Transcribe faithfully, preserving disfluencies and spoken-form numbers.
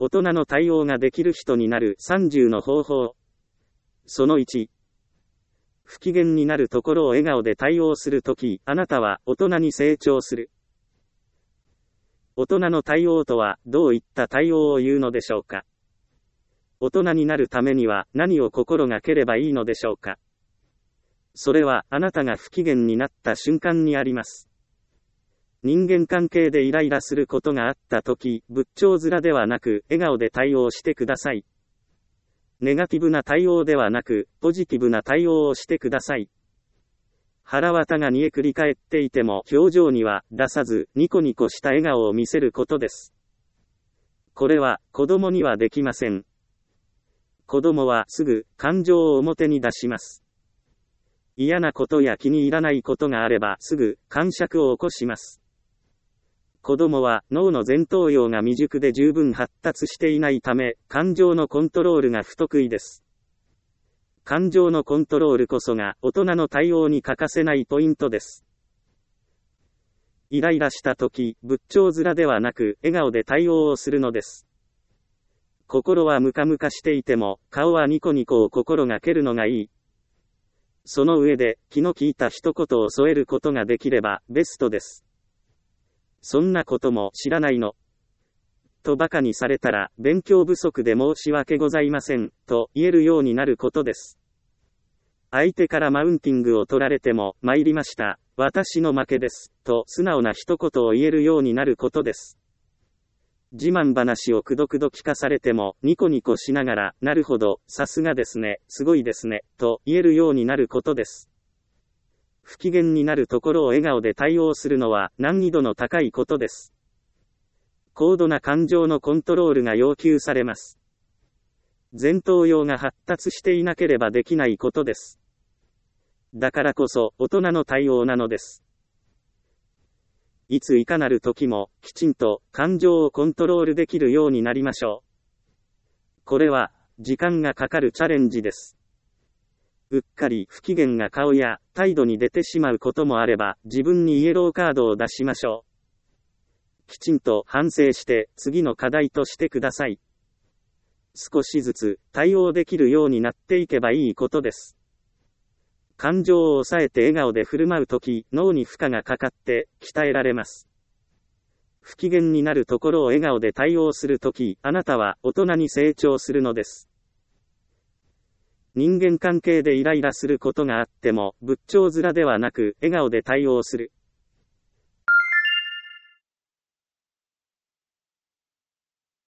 大人の対応ができる人になるさんじゅうの方法。そのいち。不機嫌になるところを笑顔で対応するとき、あなたは大人に成長する。大人の対応とはどういった対応を言うのでしょうか。大人になるためには何を心がければいいのでしょうか。それはあなたが不機嫌になった瞬間にあります。人間関係でイライラすることがあったとき、仏頂面ではなく笑顔で対応してください。ネガティブな対応ではなく、ポジティブな対応をしてください。腹渡が煮えくり返っていても表情には出さず、ニコニコした笑顔を見せることです。これは子供にはできません。子供はすぐ感情を表に出します。嫌なことや気に入らないことがあればすぐ癇癪を起こします。子供は脳の前頭葉が未熟で十分発達していないため、感情のコントロールが不得意です。感情のコントロールこそが大人の対応に欠かせないポイントです。イライラしたとき、仏頂面ではなく笑顔で対応をするのです。心はムカムカしていても、顔はニコニコを心がけるのがいい。その上で、気の利いた一言を添えることができれば、ベストです。そんなことも知らないのと馬鹿にされたら、勉強不足で申し訳ございません、と言えるようになることです。相手からマウンティングを取られても、参りました、私の負けです、と素直な一言を言えるようになることです。自慢話をくどくど聞かされても、ニコニコしながら、なるほど、さすがですね、すごいですね、と言えるようになることです。不機嫌になるところを笑顔で対応するのは難易度の高いことです。高度な感情のコントロールが要求されます。前頭葉が発達していなければできないことです。だからこそ大人の対応なのです。いついかなる時もきちんと感情をコントロールできるようになりましょう。これは時間がかかるチャレンジです。うっかり不機嫌な顔や態度に出てしまうこともあれば、自分にイエローカードを出しましょう。きちんと反省して次の課題としてください。少しずつ対応できるようになっていけばいいことです。感情を抑えて笑顔で振る舞うとき、脳に負荷がかかって鍛えられます。不機嫌になるところを笑顔で対応するとき、あなたは大人に成長するのです。人間関係でイライラすることがあっても、仏頂面ではなく笑顔で対応する。